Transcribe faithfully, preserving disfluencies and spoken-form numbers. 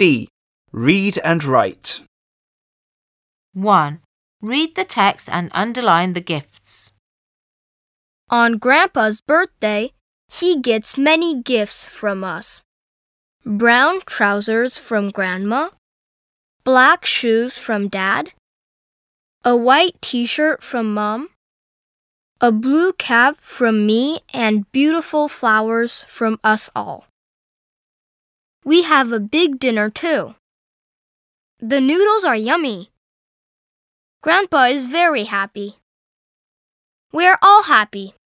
D. Read and write. one. Read the text and underline the gifts. On Grandpa's birthday, he gets many gifts from us. Brown trousers from Grandma, black shoes from Dad, a white t-shirt from Mom, a blue cap from me, and beautiful flowers from us all. We have a big dinner too. The noodles are yummy. Grandpa is very happy. We are all happy.